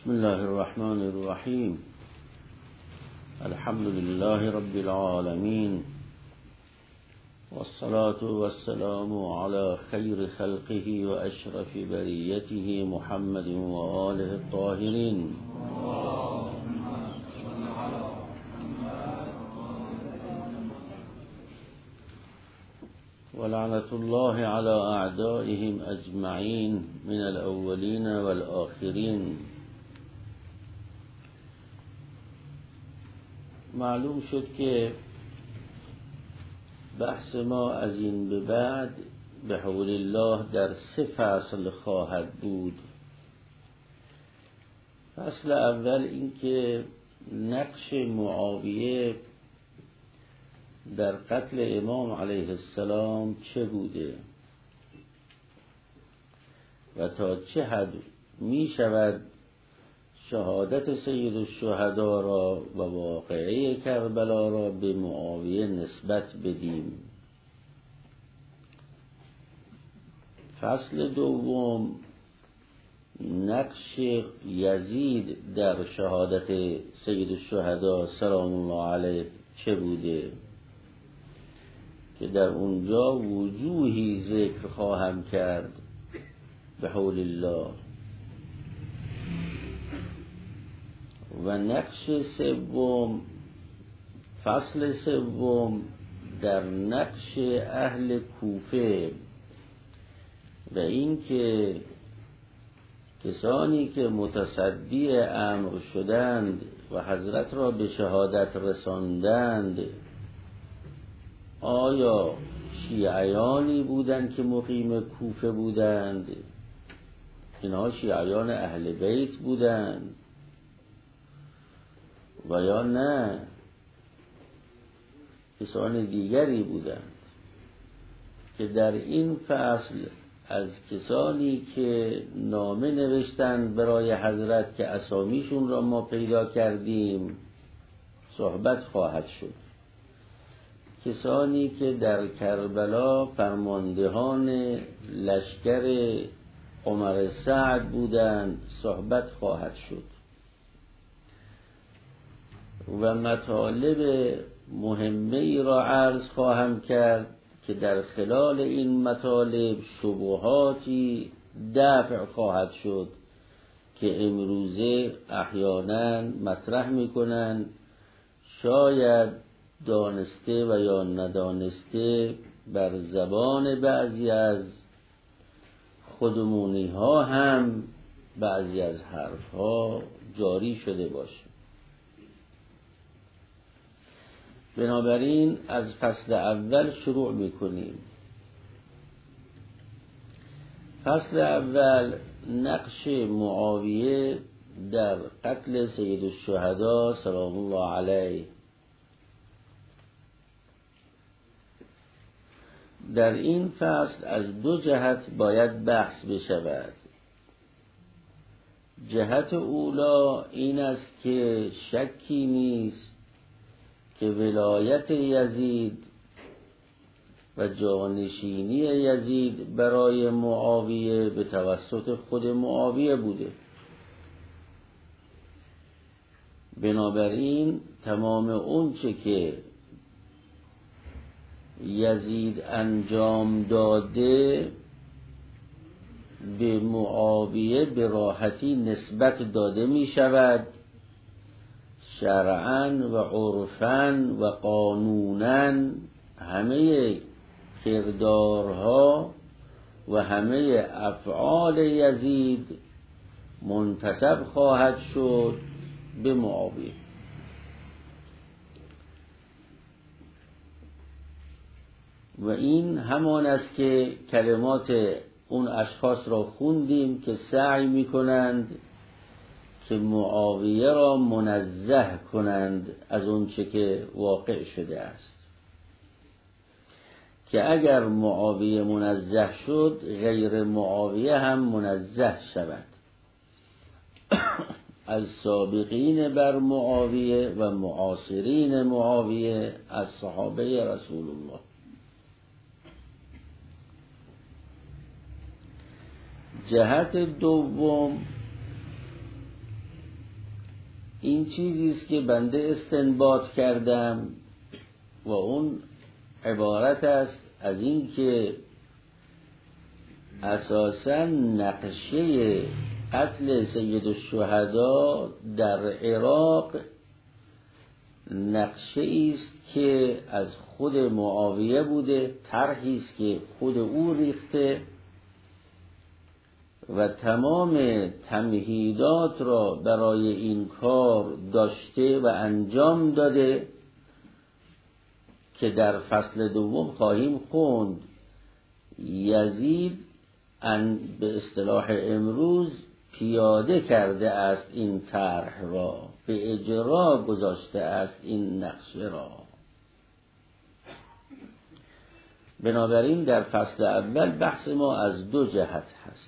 بسم الله الرحمن الرحیم. الحمد لله رب العالمین والصلاة والسلام على خیر خلقه و اشرف بریته محمد و آله الطاهرین. ولعنة الله على اعدائهم اجمعین من الاولین والآخرین. معلوم شد که بحث ما از این به بعد به حول الله در 3 فصل خواهد بود. فصل اول این که نقش معاویه در قتل امام علیه السلام چه بوده و تا چه حد می شود شهادت سید الشهدا را و واقعه کربلا را به معاویه نسبت بدیم. فصل دوم نقش یزید در شهادت سید الشهدا سلام الله علیه چه بوده که در اونجا وجوهی ذکر خواهم کرد به حول الله. و نقش سوم، فصل سوم در نقش اهل کوفه و این که کسانی که متصدی امر شدند و حضرت را به شهادت رساندند آیا شیعیانی بودند که مقیم کوفه بودند؟ اینها شیعیان اهل بیت بودند و یا نه کسان دیگری بودند؟ که در این فصل از کسانی که نامه نوشتند برای حضرت که اسامیشون را ما پیدا کردیم صحبت خواهد شد. کسانی که در کربلا فرماندهان لشکر عمر سعد بودند صحبت خواهد شد. و مطالب مهمه ای را عرض خواهم کرد که در خلال این مطالب شبهاتی دفع خواهد شد که امروزه احیانا مطرح میکنند، شاید دانسته و یا ندانسته بر زبان بعضی از خودمونی ها هم بعضی از حرف ها جاری شده باشه. بنابراین از فصل اول شروع میکنیم. فصل اول نقش معاویه در قتل سید الشهدا سلام الله علیه. در این فصل از 2 جهت باید بحث بشود. جهت اولا این است که شکی نیست که ولایت یزید و جانشینی یزید برای معاویه به توسط خود معاویه بوده. بنابراین تمام اون چه که یزید انجام داده به معاویه به راحتی نسبت داده می شود، شرعاً و عرفاً و قانوناً همه کردارها و همه افعال یزید منتسب خواهد شد به معاویه. و این همان است که کلمات اون اشخاص را خوندیم که سعی می‌کنند که معاویه را منزه کنند از اون چه که واقع شده است، که اگر معاویه منزه شد غیر معاویه هم منزه شود از سابقین بر معاویه و معاصرین معاویه از صحابه رسول الله. جهت دوم این چیزی است که بنده استنباط کردم و اون عبارت است از این که اساساً نقشه قتل سید الشهدا در عراق نقشه است که از خود معاویه بوده، طرحی است که خود او ریخته و تمام تمهیدات را برای این کار داشته و انجام داده که در فصل دوم خواهیم خوند. یزید به اصطلاح امروز پیاده کرده است این طرح را، به اجرا گذاشته است این نقشه را. بنابراین در فصل اول بحث ما از دو جهت هست.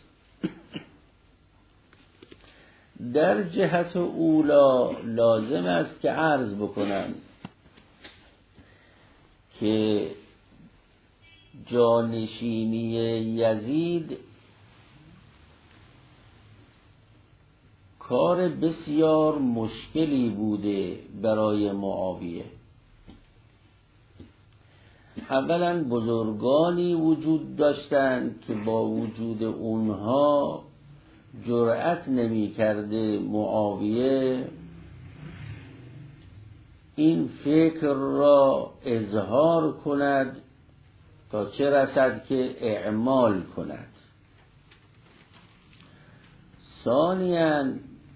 در جهت اولا لازم است که عرض بکنم که جانشینی یزید کار بسیار مشکلی بوده برای معاویه. اولا بزرگانی وجود داشتند که با وجود اونها جرأت نمی کرده معاویه این فکر را اظهار کند تا چه رسد که اعمال کند. ثانیاً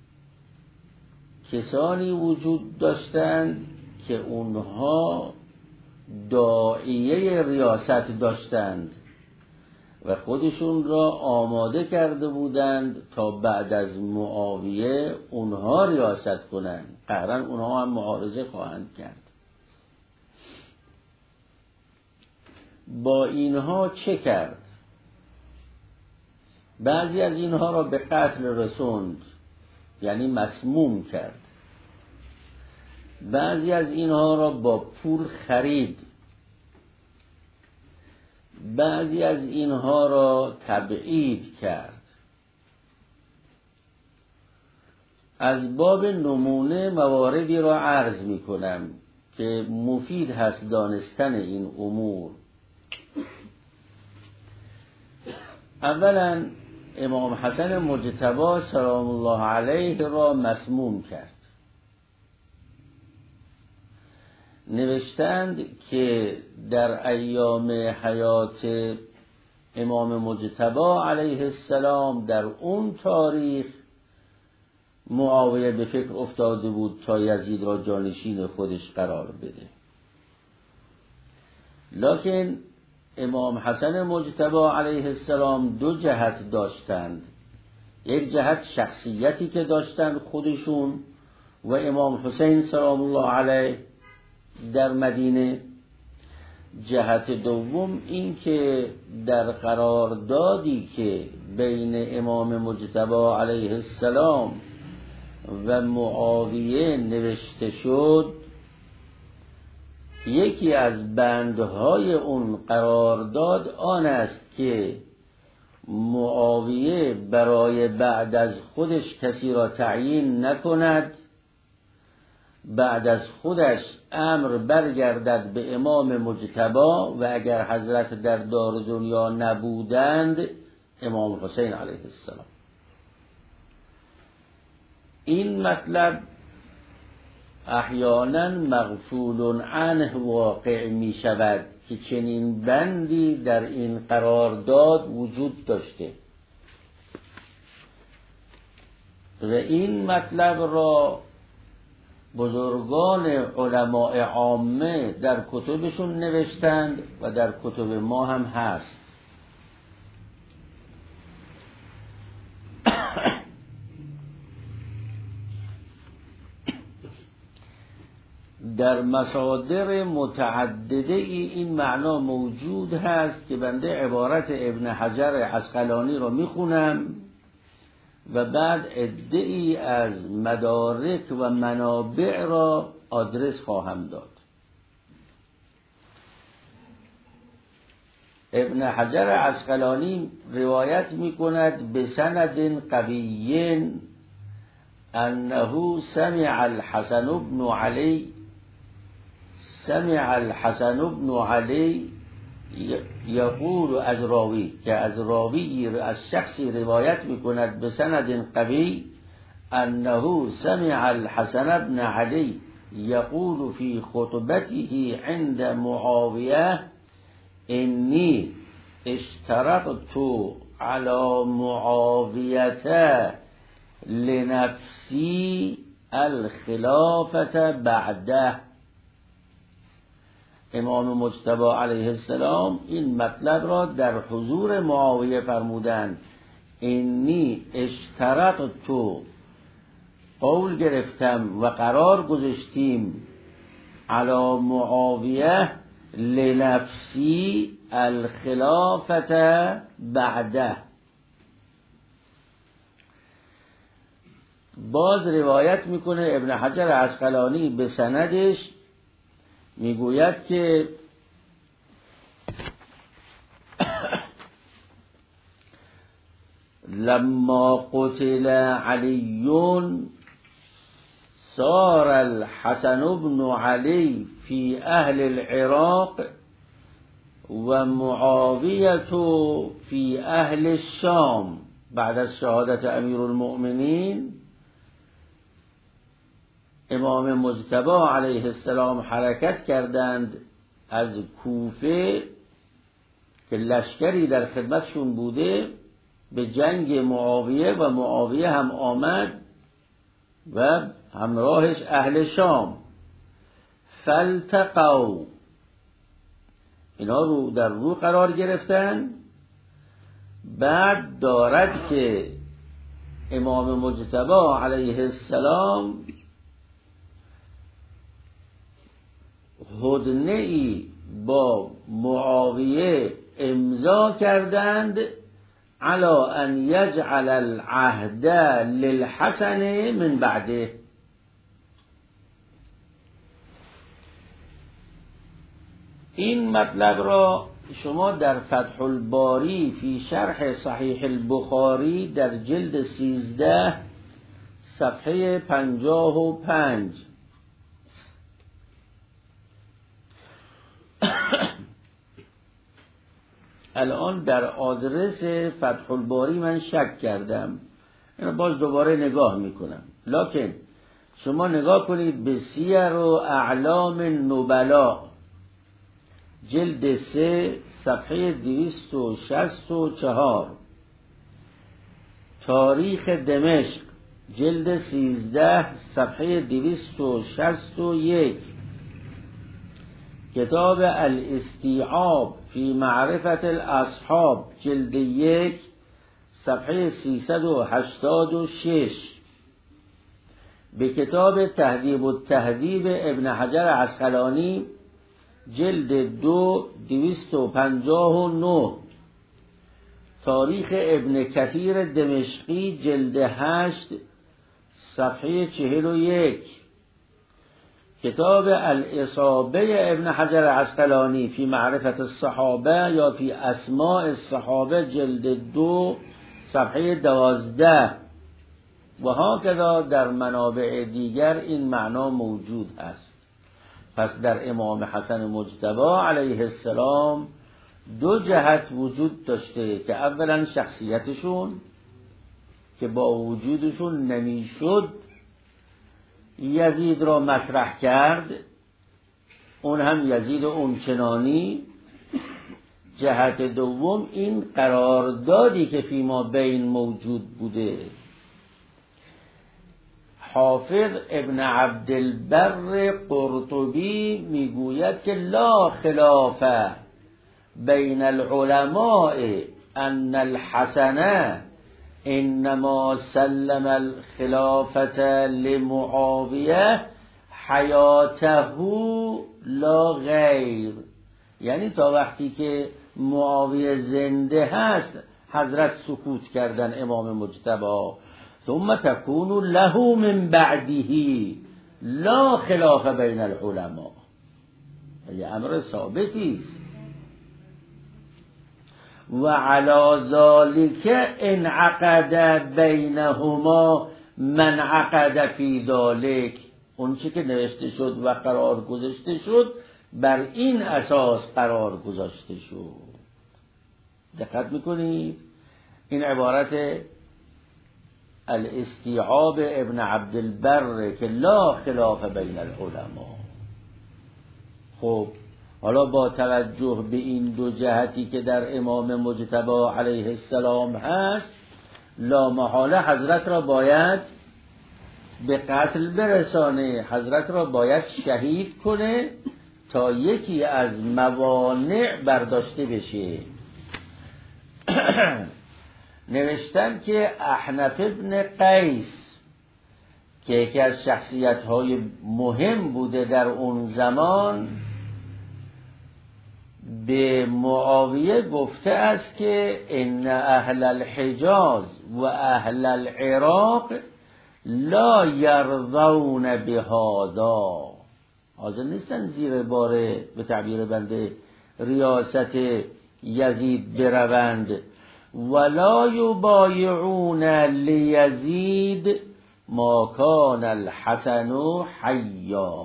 کسانی وجود داشتند که اونها داعیه ریاست داشتند و خودشون را آماده کرده بودند تا بعد از معاویه اونها ریاست کنند. قطعاً اونها هم معارضه خواهند کرد. با اینها چه کرد؟ بعضی از اینها را به قتل رسوند، یعنی مسموم کرد. بعضی از اینها را با پول خرید. بعضی از اینها را تبعید کرد. از باب نمونه مواردی را عرض می کنم که مفید هست دانستن این امور. اولا امام حسن مجتبی سلام الله علیه را مسموم کرد. نوشتند که در ایام حیات امام مجتبی علیه السلام در اون تاریخ معاویه به فکر افتاده بود تا یزید را جانشین خودش قرار بده. لکن امام حسن مجتبی علیه السلام دو جهت داشتند. یک جهت شخصیتی که داشتند خودشون و امام حسین سلام الله علیه در مدینه. جهت دوم این که در قراردادی که بین امام مجتبی علیه السلام و معاویه نوشته شد، یکی از بندهای اون قرارداد آن است که معاویه برای بعد از خودش کسی را تعیین نکند، بعد از خودش امر برگردد به امام مجتبی و اگر حضرت در دار دنیا نبودند امام حسین علیه السلام. این مطلب احیانا مغفول عنه واقع می شود که چنین بندی در این قرارداد وجود داشته و این مطلب را بزرگان علماء عامه در کتبشون نوشتند و در کتب ما هم هست. در مصادر متعدده این معنا موجود هست که بنده عبارت ابن حجر عسقلانی را میخونم و بعد عده‌ای از مدارک و منابع را آدرس خواهم داد. ابن حجر عسقلانی روایت میکند به سند قوی انه سمع الحسن بن علی یقول از راوی، که از راوی از شخصی روایت میکند به سند قوی، انه سمع الحسن بن علی یقول فی خطبته عند معاویه انی اشترطت على معاویه لنفسی الخلافة بعده. امام مجتبی علیه السلام این مطلب را در حضور معاویه فرمودند. انی اشترطت، قول گرفتم و قرار گذاشتیم، علی معاویه لنفسی الخلافة بعده. باز روایت میکنه ابن حجر عسقلانی به سندش، میگوید که لما قتل علی صار الحسن بن علی فی اهل العراق و معاویه فی اهل الشام. بعد از شهادت امیر المؤمنین امام مجتبی علیه السلام حرکت کردند از کوفه که لشکری در خدمتشون بوده به جنگ معاویه، و معاویه هم آمد و همراهش اهل شام. فالتقوا، اینا رو در رو قرار گرفتن. بعد دارد که امام مجتبی علیه السلام هدنه‌ای با معاویه امضا کردند علی ان یجعل العهد للحسن من بعده. این مطلب را شما در فتح الباری فی شرح صحیح البخاری در جلد 13 صفحه 55 الان در آدرس فتح الباری من شک کردم، اینو باز دوباره نگاه میکنم. لکن شما نگاه کنید به سیر و اعلام نبلا جلد 3 صفحه 264، تاریخ دمشق جلد 13 صفحه 261، کتاب الاستیعاب فی معرفت الاصحاب جلد 1 صفحه 386، به کتاب تهذیب التهذیب ابن حجر عسقلانی جلد 2 259، تاریخ ابن کثیر دمشقی جلد 8 صفحه 41، کتاب الاصابه ابن حجر عسقلانی فی معرفت الصحابه یا فی اسماء الصحابه جلد 2 صفحه 12، و هکذا در منابع دیگر این معنا موجود است. پس در امام حسن مجتبی علیه السلام دو جهت وجود داشته که اولا شخصیتشون که با وجودشون نمیشد یزید را مطرح کرد، اون هم یزید اونچنانی. جهت دوم این قراردادی که فیما بین موجود بوده. حافظ ابن عبدالبر قرطبی میگوید که لا خلاف بین العلماء ان الحسن انما سلم الخلافة لمعاویه حیاته لا غیر، یعنی تا وقتی که معاویه زنده هست حضرت سکوت کردن امام مجتبی. ثم تكون له من بعده لا خلاف بین العلماء، یه امر ثابتی است. و علی ذلك انعقد بینهما من عقد فی ذلک، اون چی که نوشته شد و قرار گذاشته شد بر این اساس قرار گذاشته شد. دقت میکنید؟ این عبارت الاستیعاب ابن عبدالبر که لا خلاف بین العلماء. خب حالا با توجه به این دو جهتی که در امام مجتبی علیه السلام هست، لا محاله حضرت را باید به قتل برسانه، حضرت را باید شهید کنه تا یکی از موانع برداشته بشه. نوشتن که احنف ابن قیس که یکی از شخصیت‌های مهم بوده در اون زمان، به معاویه گفته است که ان اهل الحجاز و اهل العراق لا یرضون بهذا، حاضر نیستن زیر بار به تعبیر بنده ریاست یزید بروند، ولا یبایعون لیزید ما کان الحسن حیا،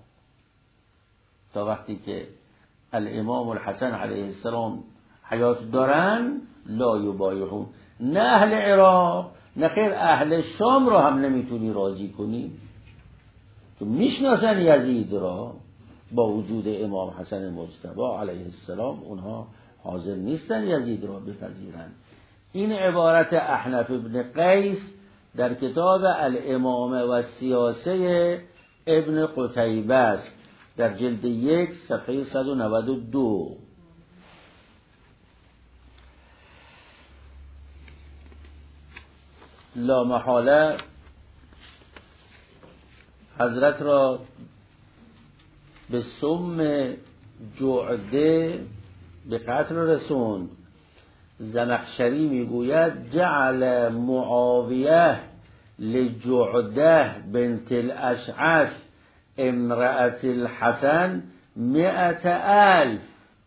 تا وقتی که الامام الحسن علیه السلام حیات دارن لا یبایعون. نه اهل عراق نه خیر اهل شام را هم نمیتونی راضی کنی، تو میشناسن یزید را، با وجود امام حسن مجتبی علیه السلام اونها حاضر نیستن یزید را بپذیرن. این عبارت احنف ابن قیس در کتاب الامامه و سیاسه ابن قتیبه است، در جلد 1 صفحه 192. لا محاله حضرت را به سم جعده به قتل رسوند. زمخشری میگوید جعل معاویه لجعده بنت الاشعث امرأة الحسن 100,000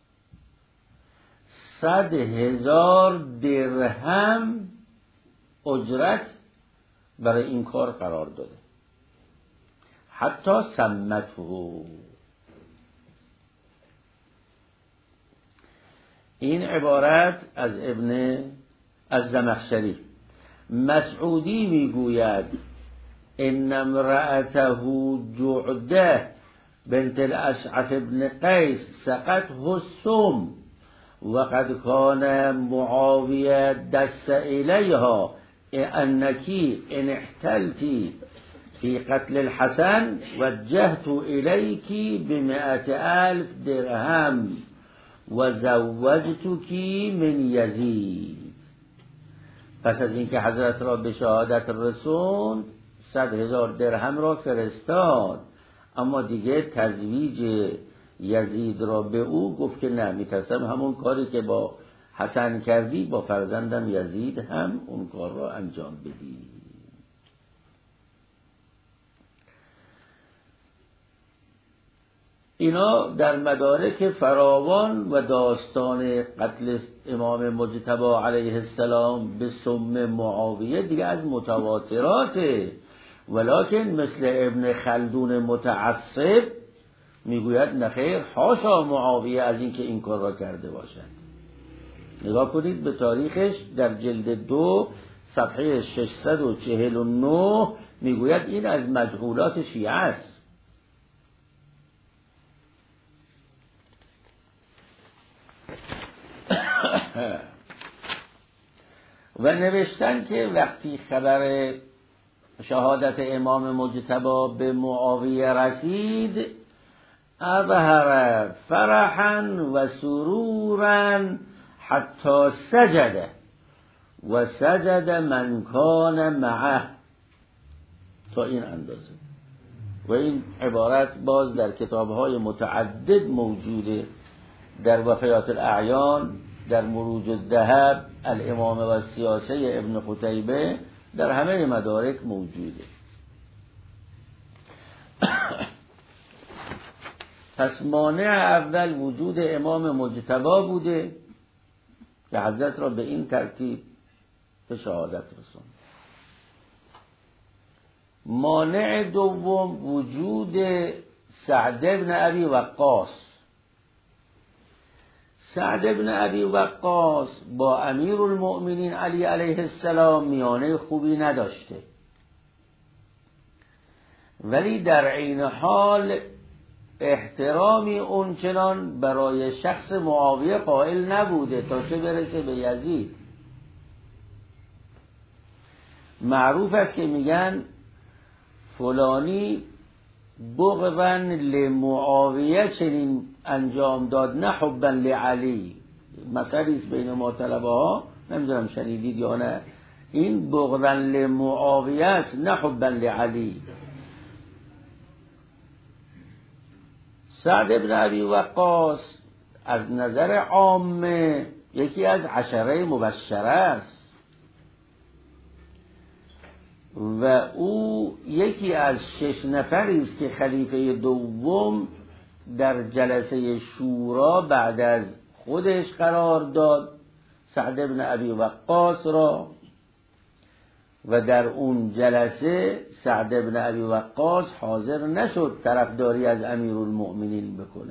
100,000 درهم اجرت برای این کار قرار داده، حتی سمته. این عبارت از زمخشری. مسعودی میگوید ان امرأته جعده بنت الاشعث ابن قیس سقته السم وقد كان معاویه دس الیها انکی ان احتلتی فی قتل الحسن وجهت الیکی ب100,000 درهم و زوجتك من یزید. پس از اینکه حضرت را به شهادت رسوند 100,000 درهم را فرستاد، اما دیگه تزویج یزید را به او گفت که نه، میترسم همون کاری که با حسن کردی با فرزندم یزید هم اون کار را انجام بدی. اینا در مدارک فراوان و داستان قتل امام مجتبی علیه السلام به سم معاویه دیگه از متواتراته، ولکن مثل ابن خلدون متعصب میگوید نخیر حاشا معاویه از اینکه این کار را کرده باشد. نگاه کنید به تاریخش در جلد 2 صفحه 649 میگوید این از مجهولات شیعه است. و نوشتن که وقتی خبر شهادت امام مجتبی به معاویه رسید ابهر فرحا و سرورا حتی سجد و سجد من کان معه، تا این اندازه. و این عبارت باز در کتاب‌های متعدد موجوده، در وفیات الاعیان، در مروج الذهب، الامامه و سیاسه ابن قتیبه، در همه مدارک موجوده. پس مانع اول وجود امام مجتبی بوده که حضرت را به این ترتیب به شهادت رسوند. مانع دوم وجود سعد بن ابی وقاص. سعد بن ابی وقاص با امیرالمؤمنین علی علیه السلام میانه خوبی نداشته، ولی در عین حال احترامی اونچنان برای شخص معاویه قائل نبوده تا چه برسه به یزید. معروف است که میگن فلانی بغضاً لمعاویه چنین انجام داد نه حباً لعلی. مسئله است بین ما طلبه ها، نمیدونم شنیدید یا نه، این بغضاً لمعاویه است نه حباً لعلی. سعد بن ابی وقاص از نظر عامه یکی از 10 مبشره است و او یکی از 6 نفری است که خلیفه دوم در جلسه شورا بعد از خودش قرار داد سعد بن ابی وقاص را، و در اون جلسه سعد بن ابی وقاص حاضر نشد طرفداری از امیرالمؤمنین بکنه.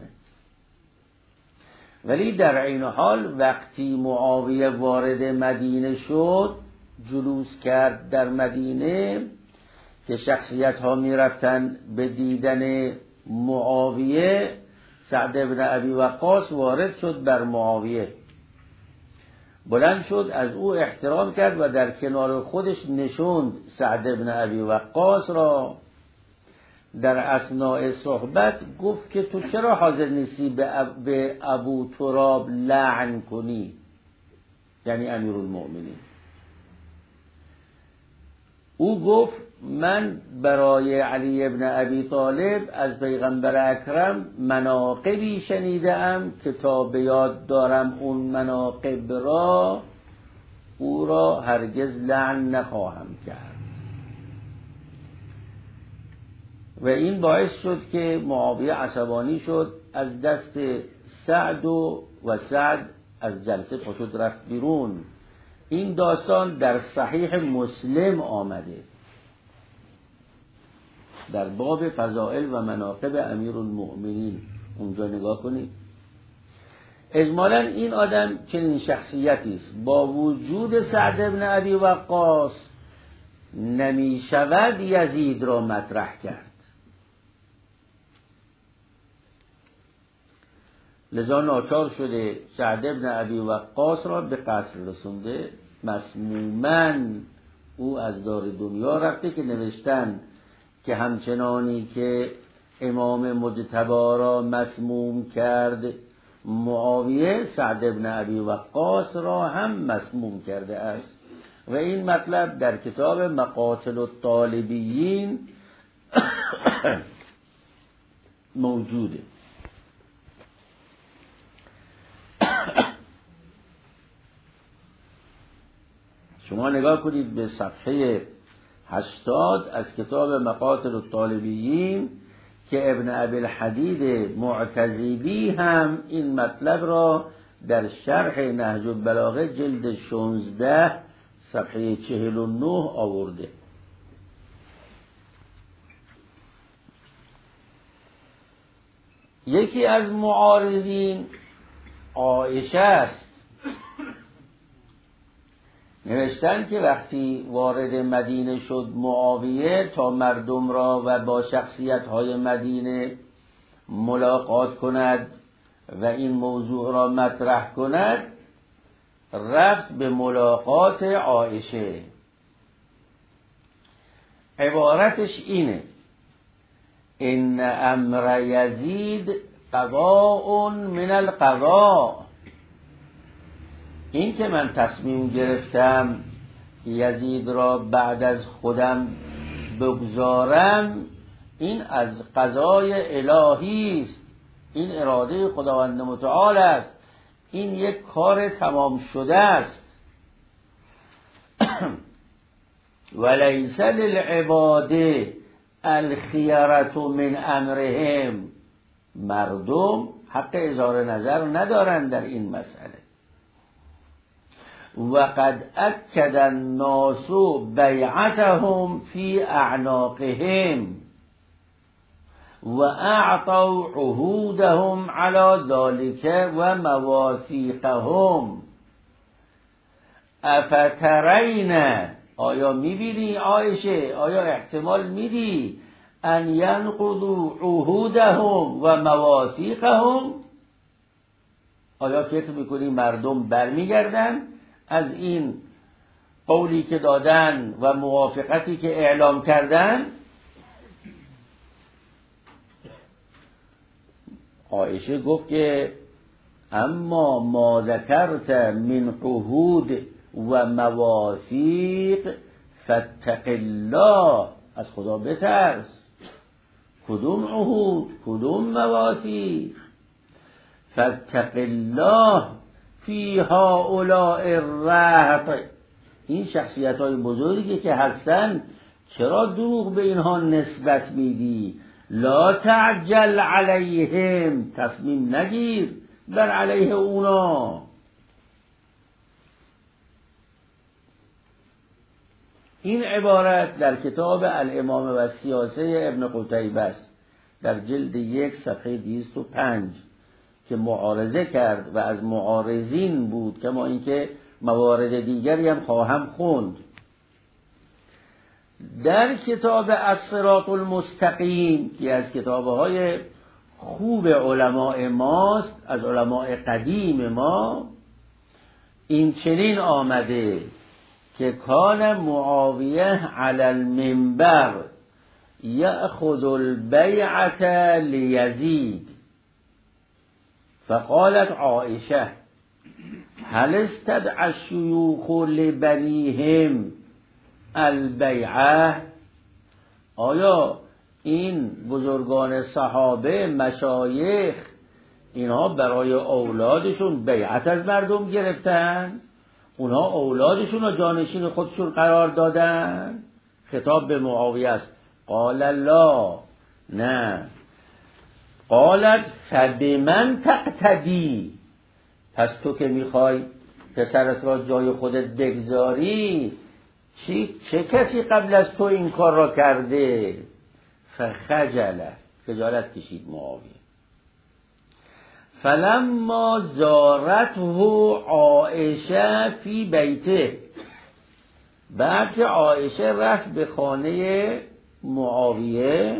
ولی در عین حال وقتی معاویه وارد مدینه شد، جلوس کرد در مدینه که شخصیت ها می رفتن به دیدن معاویه، سعد بن ابی وقاص وارد شد بر معاویه، بلند شد از او احترام کرد و در کنار خودش نشوند سعد بن ابی وقاص را. در اثناء صحبت گفت که تو چرا حاضر نیستی به ابو تراب لعن کنی، یعنی امیرالمؤمنین. او گفت من برای علی ابن ابی طالب از پیغمبر اکرم مناقبی شنیدم که تا به یاد دارم اون مناقب را او را هرگز لعن نخواهم کرد. و این باعث شد که معاویه عصبانی شد از دست سعد و سعد از جلسه پاشد رفت بیرون. این داستان در صحیح مسلم آمده در باب فضائل و مناقب امیرالمؤمنین، اونجا نگاه کنید. اجمالاً این آدم چنین شخصیتی است، با وجود سعد بن ابی وقاص نمی شود یزید را مطرح کرد، لذا ناچار شده سعد بن ابی وقاص را به قتل رسونده. مسموماً او از دار دنیا رفته که نوشتن که همچنانی که امام مجتبی را مسموم کرد معاویه، سعد بن ابی وقاص را هم مسموم کرده است. و این مطلب در کتاب مقاتل الطالبیین موجوده. شما نگاه کنید به صفحه 80 از کتاب مقاتل الطالبیین که ابن ابی الحدید معتزلی هم این مطلب را در شرح نهج البلاغه جلد 16 صفحه 49 آورده. یکی از معارضین عایشه است. نوشتن که وقتی وارد مدینه شد معاویه تا مردم را و با شخصیت‌های مدینه ملاقات کند و این موضوع را مطرح کند، رفت به ملاقات عایشه. عبارتش اینه: ان امر یزید قضاء من القضاء. این که من تصمیم گرفتم یزید را بعد از خودم بگذارم، این از قضای الهی است، این اراده خداوند متعال است، این یک کار تمام شده است. ولیس للعباد الخیرة من امرهم. مردم حق اظهار نظر ندارند در این مسئله. و قد اکد الناس بیعتهم فی اعناقهم و اعطوا عهودهم علی ذلك و مواثیقهم. افترین، آیا میبینی عایشه، آیا احتمال میدی ان ینقضوا عهودهم و مواثیقهم، آیا فکر میکنی مردم برمیگردن از این قولی که دادن و موافقتی که اعلام کردن؟ عایشه گفت که اما ما ذکرت من عهود و مواثیق فاتق الله، از خدا بترس. کدوم عهود، کدوم مواثیق؟ فاتق الله فی هؤلاء الرهط، این شخصیت های بزرگی که هستن چرا دروغ به اینها نسبت میدی؟ لا تعجل علیهم، تصمیم نگیر بر علیه اونا. این عبارت در کتاب الامامه و سیاسه ابن قتیبه است، در جلد 1 صفحه 205 که معارضه کرد و از معارضین بود، کما اینکه موارد دیگری هم خواهم خوند. در کتاب الصراط المستقیم که از کتابهای خوب علماء ماست، از علماء قدیم ما، این چنین آمده که کان معاویه علی المنبر یأخذ البیعة لیزید، فقالت عائشه هل استدعى الشیوخ لبنیهم البیعة، آیا این بزرگان صحابه، مشایخ، اینها برای اولادشون بیعت از مردم گرفتن؟ اونها اولادشون رو جانشین خودشون قرار دادن؟ خطاب به معاویه است. قال لا، نه. قالت فبمن تقتدی، پس تو که میخوای پسرت را جای خودت بگذاری، چه کسی قبل از تو این کار را کرده؟ فخجله، خجالت کشید معاویه. فلما زارته عائشه فی بیته، بعد که عائشه رفت به خانه معاویه،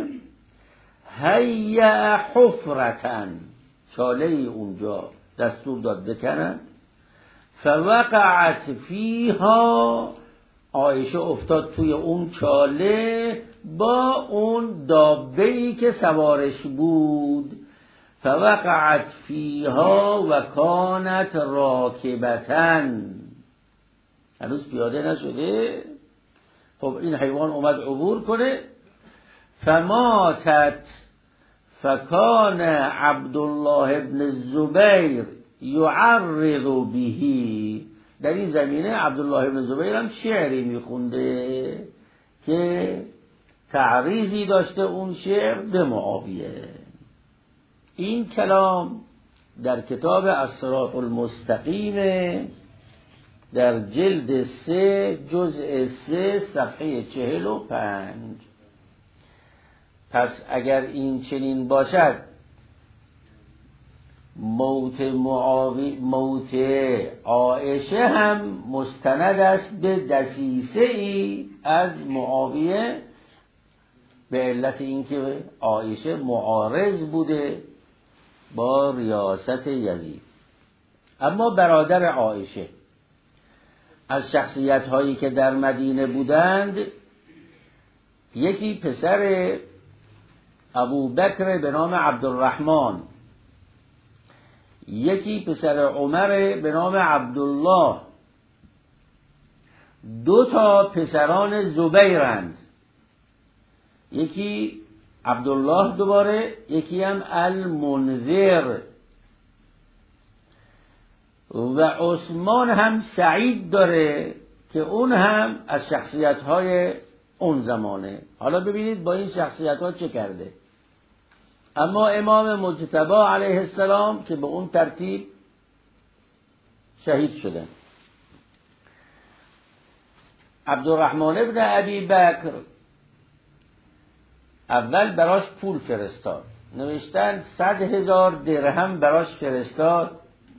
هیأ حفرتن، چاله اونجا دستور داد بکنن، فوقعت فیها، عایشه افتاد توی اون چاله با اون دابه‌ای که سوارش بود. فوقعت فیها و کانت راکبتن، هنوز پیاده نشده. خب این حیوان اومد عبور کنه. فماتت فکان عبدالله ابن الزبیر یعرض به، در این زمینه عبدالله ابن زبیر هم شعری میخونده که تعریضی داشته اون شعر به معاویه. این کلام در کتاب الصراط المستقیم در جلد 3 جزء 3 صفحه 45. پس اگر این چنین باشد، موت عایشه هم مستند است به دسیسه ای از معاویه، به علت اینکه عایشه معارض بوده با ریاست یزید. اما برادر عایشه از شخصیت هایی که در مدینه بودند، یکی پسر ابو بکر به نام عبدالرحمن، یکی پسر عمر به نام عبدالله، 2 پسران زبیرند، یکی عبدالله دوباره، یکی هم المنذر، و عثمان هم سعید داره که اون هم از شخصیت‌های اون زمانه. حالا ببینید با این شخصیت‌ها چه کرده. اما امام مجتبی علیه السلام که به اون ترتیب شهید شدن. عبدالرحمن ابن ابی بکر اول براش پول فرستاد، نوشتن 100,000 درهم براش فرستاد.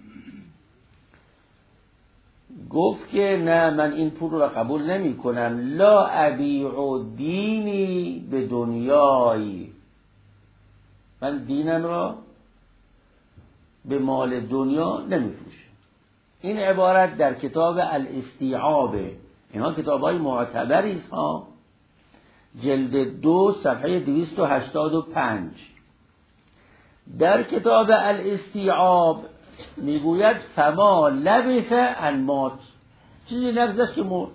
گفت که نه، من این پول رو قبول نمی کنم. لا ابیع دینی به دنیایی، من دینم را به مال دنیا نمی فروشم. این عبارت در کتاب الاستیعابه. اینها کتاب های معتبری است ها. جلد 2 صفحه 285. در کتاب الاستیعاب میگوید فما لبث ان مات، چیزی نگذشت که مرد.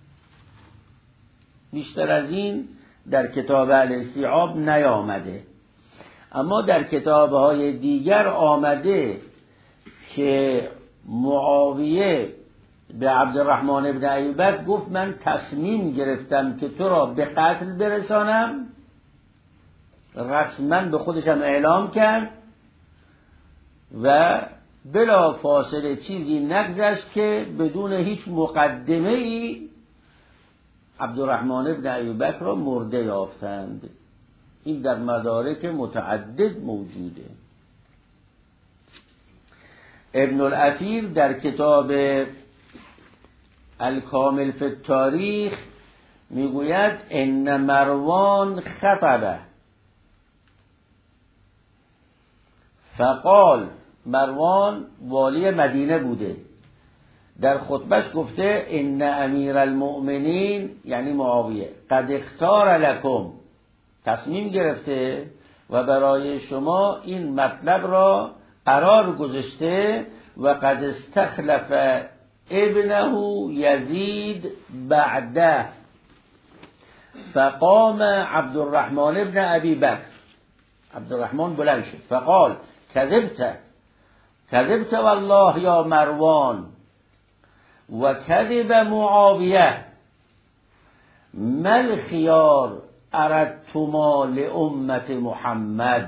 بیشتر از این در کتاب الاستیعاب نیامده، اما در کتاب‌های دیگر آمده که معاویه به عبدالرحمن ابن ابی بکر گفت من تصمیم گرفتم که تو را به قتل برسانم. رسما به خودشم اعلام کرد و بلا فاصله چیزی نگذشت که بدون هیچ مقدمه ای عبدالرحمن ابن ابی بکر را مرده یافتند. این در مدارک متعدد موجوده. ابن الاثیر در کتاب الکامل فی التاریخ میگوید ان مروان خطبه فقال، مروان والی مدینه بوده، در خطبش گفته ان امیر المؤمنین یعنی معاویه قد اختار لکم، تصمیم گرفته و برای شما این مطلب را قرار گذاشته و قد استخلف ابنه یزید بعده. فقام عبدالرحمن ابن ابی بکر، عبدالرحمن بلند شد، فقال کذبت والله یا مروان و کذب معاویه مل خیار اردتما لامت محمد.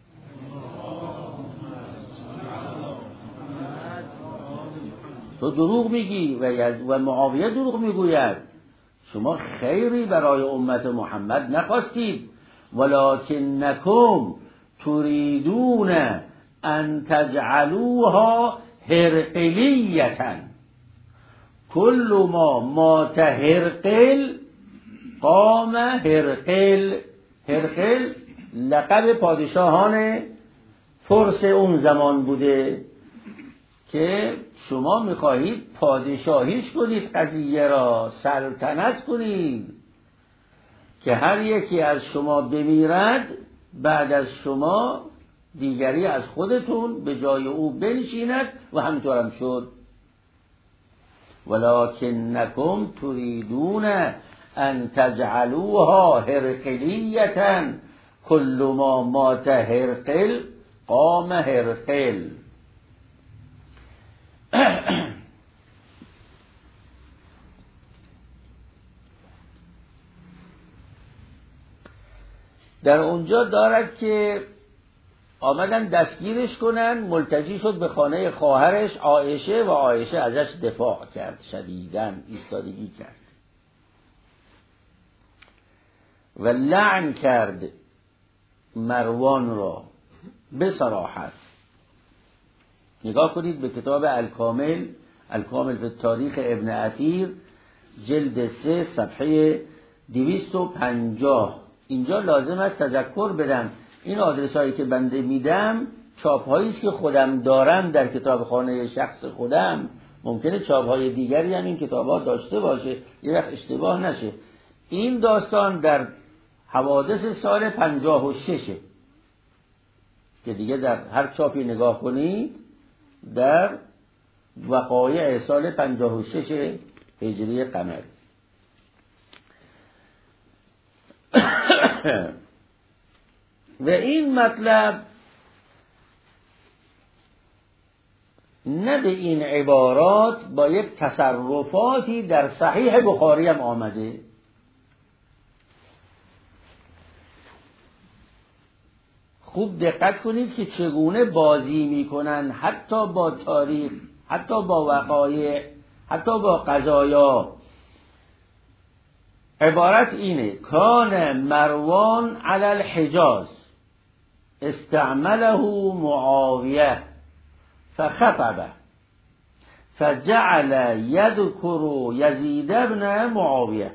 تو دروغ میگی و معاویه دروغ میگوید، شما خیری برای امت محمد نخواستید. ولکنکم تریدون ان تجعلوها هرقلیة، کل ما مات هرقل قام هرقل. هرقل لقب پادشاهان فرس اون زمان بوده که شما میخواهید پادشاهیش کنید، قضیه را سلطنت کنید که هر یکی از شما بمیرد بعد از شما دیگری از خودتون به جای او بنشیند و همینطور هم شد. ولکنکم تریدون ان تجعلوها هرقلیة، کل ما مات هرقل قام هرقل. در اونجا دارد که آمدن دستگیرش کنن، ملتجی شد به خانه خواهرش عایشه و عایشه ازش دفاع کرد، شدیداً ایستادگی کرد و لعن کرد مروان را به صراحت. نگاه کنید به کتاب الکامل فی تاریخ ابن اثیر جلد 3 صفحه 250. اینجا لازم است تذکر بدم این آدرس هایی که بنده میدم چاپ هایی است که خودم دارم در کتابخانه شخص خودم. ممکنه چاپ های دیگری هم این کتاب ها داشته باشه، یه وقت اشتباه نشه. این داستان در حوادث سال 56 که دیگه در هر چاپی نگاه کنید در وقایع سال 56 هجری قمری. و این مطلب نه به این عبارات با یک تصرفاتی در صحیح بخاری هم آمده. خوب دقت کنید که چگونه بازی میکنن حتی با تاریخ، حتی با وقایع، حتی با قضایا. عبارت اینه: کان مروان علی الحجاز استعمله معاویه فخطبه فجعل یذکر یزید بن معاویه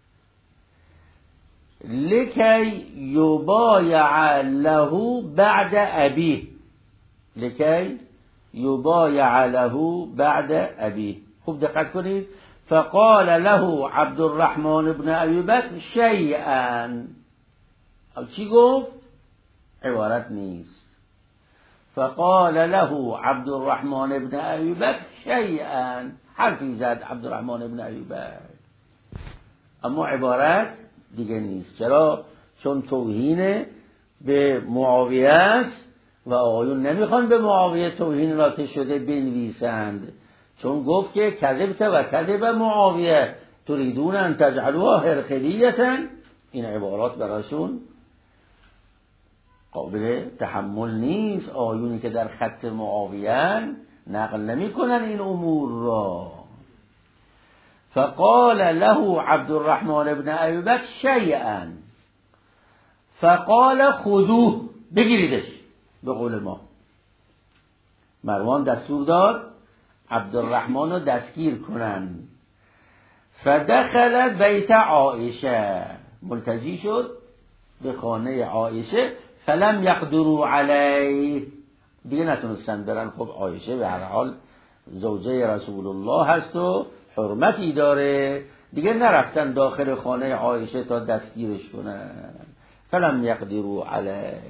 لکی یبایع له بعد ابیه لکی یبایع له بعد ابیه. خوب دقت کنید. فقال له عبد الرحمن بن ابی بکر شیئا. چی گفت؟ عبارت نیست. فقال له عبد الرحمن بن ابی بکر شیئا، حرفی زد عبد الرحمن بن ابی بکر، اما عبارت دیگه نیست. چرا؟ چون توهین به معاویه است و آقایون نمیخوان به معاویه توهین راته شده بنویسند، چون گفت که کذبت و کذب معاویه تریدون ان تجعلوها هرقلیة. این عبارات براشون قابل تحمل نیست. آقایونی که در خط معاویه نقل نمی کنن این امور را. فقال له عبد الرحمن بن ابی بکر شیئا فقال خذوه، بگیریدش. به قول ما مروان دستور داد عبدالرحمن رو دستگیر کنن. فدخل بیت عایشه، ملتجی شد به خانه عایشه. فلم یقدروا علیه، دیگه نتونستن برن. خب عایشه به هر حال زوجه رسول الله هست و حرمتی داره، دیگه نرفتن داخل خانه عایشه تا دستگیرش کنن. فلم یقدروا علیه.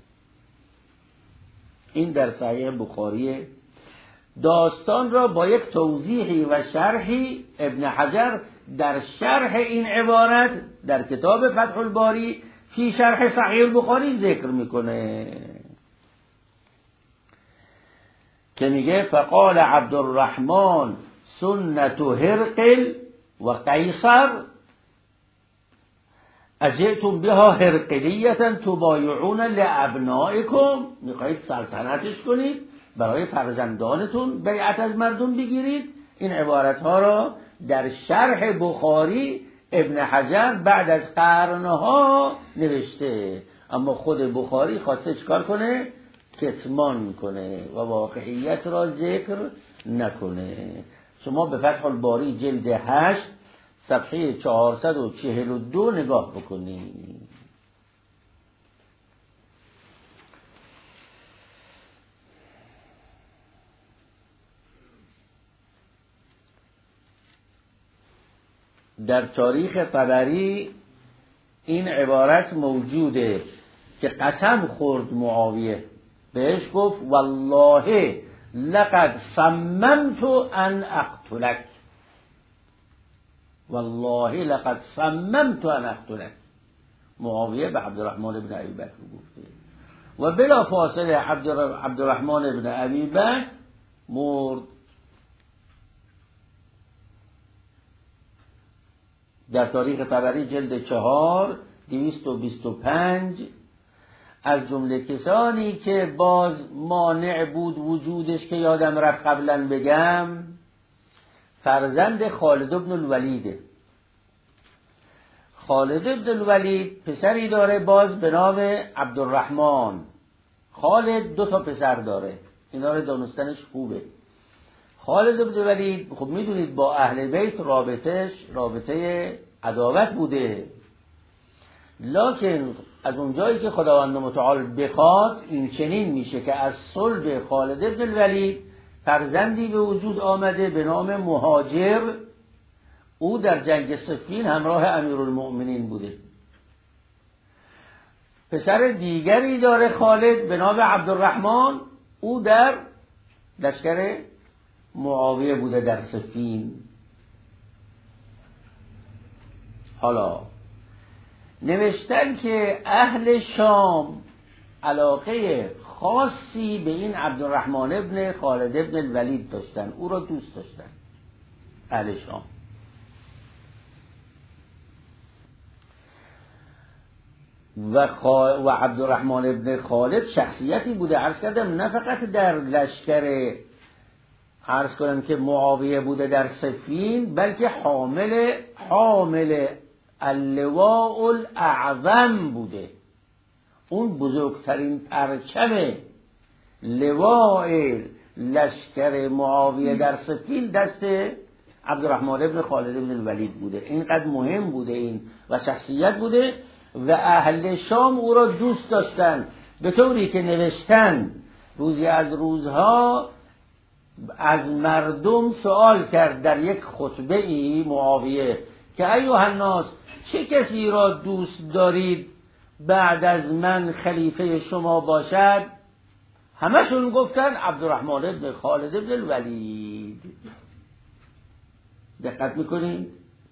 این در صحیح بخاری. داستان را با یک توضیحی و شرحی ابن حجر در شرح این عبارت در کتاب فتح الباری فی شرح صحیح البخاری ذکر میکنه که میگه فقال عبدالرحمن سنت هرقل و قیصر اجئتم بها هرقلیة تبایعون لابنائکم، میخواهید سلطنتش کنید، برای فرزندانتون بیعت از مردم بگیرید. این عبارت ها را در شرح بخاری ابن حجر بعد از قرنها نوشته، اما خود بخاری خواسته چکار کنه؟ کتمان کنه و واقعیت را ذکر نکنه. شما به فتح الباری جلد 8 صفحه 442 نگاه بکنید. در تاریخ طبری این عبارت موجوده که قسم خورد معاویه، بهش گفت والله لقد صممت ان اقتلک، والله لقد صممت ان اقتلک. معاویه به عبدالرحمن بن ابی بکر گفته و بلا فاصله عبدالرحمن بن ابی بکر مرد. در تاریخ طبری جلد 4 225 از جمله کسانی که باز مانع بود وجودش که یادم رفت قبلا بگم، فرزند خالد بن الولید. خالد بن الولید پسری داره باز به نام عبدالرحمن. خالد 2 تا پسر داره، اینا رو دانستنش خوبه. خالد بن الولید خب میدونید با اهل بیت رابطه عداوت بوده، لکن از اونجایی که خداوند متعال بخواد این چنین میشه که از صلب خالد بن الولید فرزندی به وجود آمده به نام مهاجر. او در جنگ صفین همراه امیرالمؤمنین بوده. پسر دیگری داره خالد به نام عبدالرحمن، او در لشکر معاویه بوده در صفین. حالا نوشتن که اهل شام علاقه خاصی به این عبدالرحمن ابن خالد ابن الولید داشتن، او را دوست داشتن اهل شام. و عبدالرحمن ابن خالد شخصیتی بوده، عرض کردم نه فقط در لشکر عرض کنم که معاویه بوده در صفین، بلکه حامل اللواء الاعظم بوده، اون بزرگترین پرچم لواء لشکر معاویه در صفین دست عبدالرحمن ابن خالد ابن الولید بوده. اینقدر مهم بوده این و شخصیت بوده و اهل شام او را دوست داشتن، به طوری که نوشتن روزی از روزها از مردم سوال کرد در یک خطبه ای معاویه که ایها الناس، چه کسی را دوست دارید بعد از من خلیفه شما باشد؟ همشون گفتن عبدالرحمن ابن خالد ابن الولید. دقت میکنین؟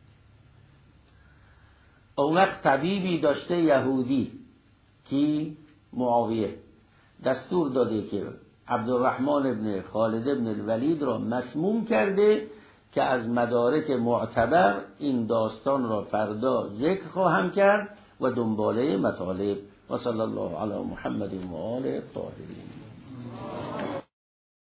اون وقت طبیبی داشته یهودی کی؟ معاویه دستور داده که عبدالرحمن ابن خالد ابن الولید را مسموم کرده که از مدارک معتبر این داستان را فردا ذکر خواهم کرد و دنباله مطالب. و صلی الله علی محمد و آله الطاهرین.